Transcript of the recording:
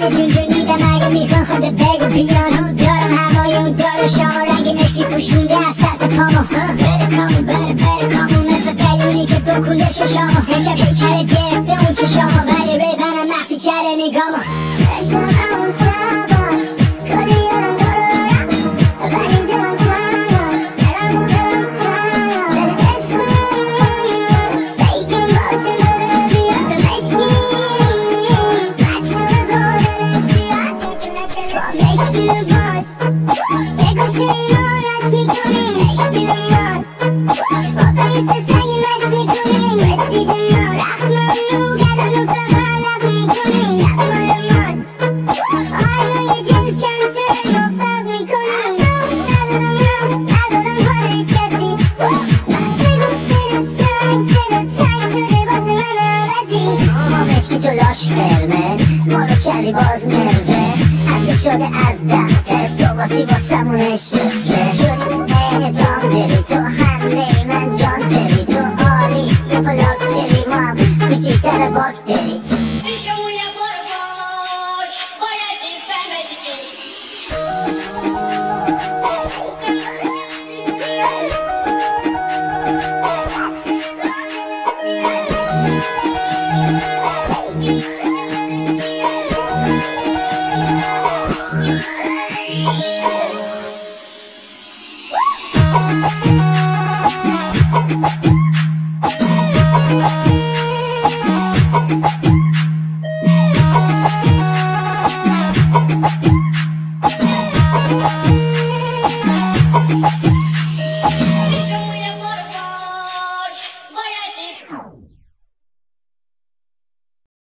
جون میدم اگه میخوان خود بگو بیان دارم هوای اون داداشامو رنگ مشکی پوشونده از سر تا پامو بره کامون بره کامون مثل بلونی که بکنده ششامو امشب هیکلت گرفته اون چشامو ولی ریبنم مخفی کرده نگامو امشب همون شباست کلی یادم دارم ولی دلم تنهاست دلم تنهاست دل عشق بگیم باجیم بره بیاد به مشکیم بد شده با دل زیاد با مشکی باز یه گوشه ایمانش میکنیم عشقی میاد با بیس سنگی مش میکنیم پرستیژ ما رقص ممنوع گردن و بغلق میکنیم لب مال ماست آهنگای جلد کنسل ما فرق میکنیم ندارم حال هیچ کسی بس بگو دل تنگ شده واسه من عوضی ما مشکی تو لاش قرمز ما رو کردی باز نروس هستی شده